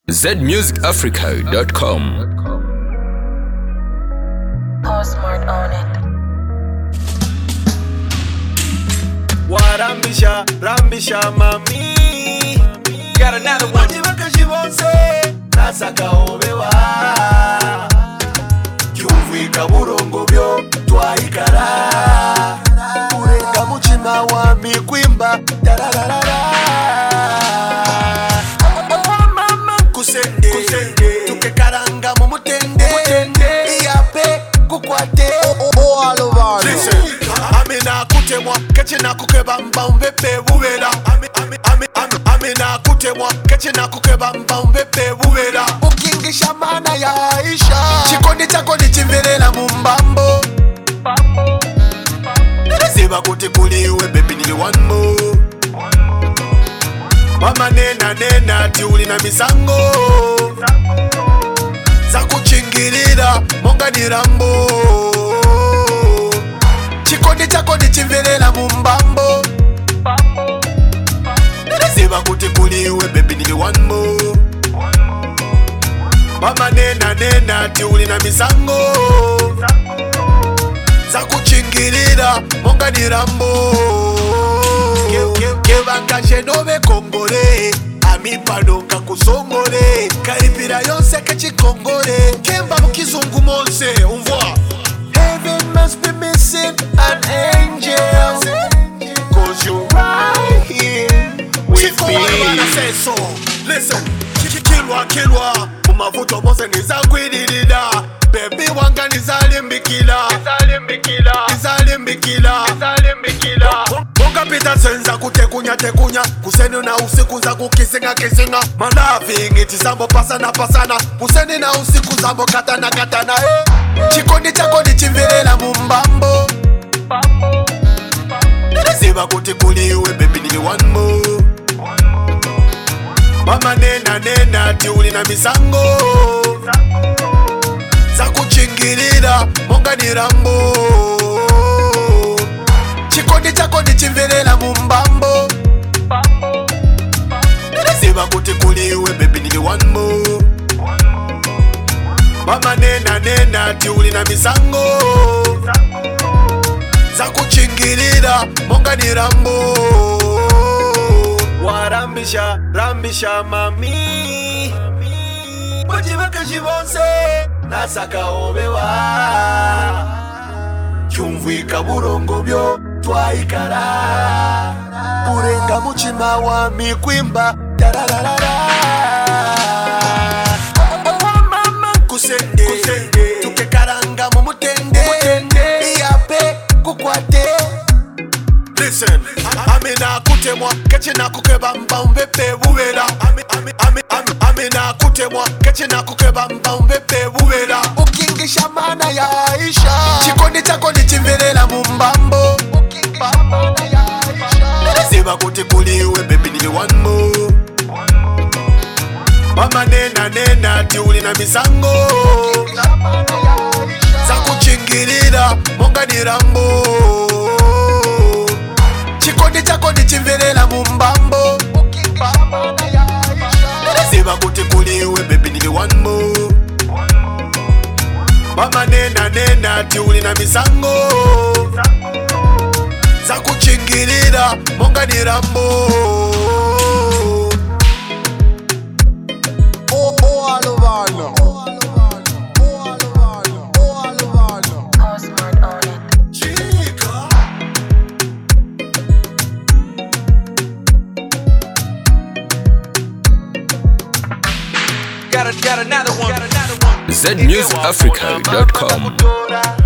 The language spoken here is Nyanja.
zmusicafrica.com. Postmart on it. Rambisha mami. Got another one. Nasaka obewa Kyumvika burongo byo twaikara Urenga mutima wami kwimba tararara Mama kusende Tukekaranga mu mutende Iyape kukwate Listen, amina kutemwa Keche na kukeba mba umbepe bubera Amina kutemwa Keche na kukeba mba umbepe bubera Ukingisha mana ya Aisha Chikondi chako nichimverela mumbambo Siba kuti kuliwe baby nili one more Mama nena tiuli na misango Za kuchingirira monga ni rambo Chikondi chako nichimverela mumbambo Siba kuti kuliwe baby nili one more Mama nena tiuli na misango Za kuchingirira monga ni rambo Kevanga jenove kongore Amipano kakusongore Karipira yonse kechikongore Kemba mukizungu monse umvwa Heaven must be missing an angel Cause you're right here with me Listen, kilwa Mumavuto mose nizagwiririra Baby wanga nizalimbikila Monga pita senza kutekunya Kuseni na usiku za kukisinga My loving iti sambo pasana Kuseni na usiku zambo katana Chikondi chako nichimverela mumbambo Siba kuti kuliwe baby nili one more Mama nena tiuli na misango Za kuchingirira monga ni rambo Chikondi chako nichimverela mumbambo Siba kuti kuliwe baby nili one more Mama nena tiuli na misango Za kuchingirira monga ni rambo Rambisha mami Wajibaka jibonse Nasaka obewa Kyumvika burongo byo twaikara Urenga mutima wami kwimba tararara Mama kusende Tukekaranga mu mutende Iyape kukwate Listen, amina kutemwa Keche na kukeba mba umbepe bubera Amina kutemwa Keche na kukeba mba umbepe bubera Ukingisha mana ya Aisha Chikondi chako nichimverela mumbambo Siba kuti kuliwe baby nili one more Mama nena tiuli na misango Za kuchingirira monga ni rambo Chikondi chako nichimverela mumbambo Siba kuti kuliwe baby nili one more Mama nena tiuli na misango Za kuchingirira monga ni rambo Postmart on it. Got another one. zmusicafrica.com.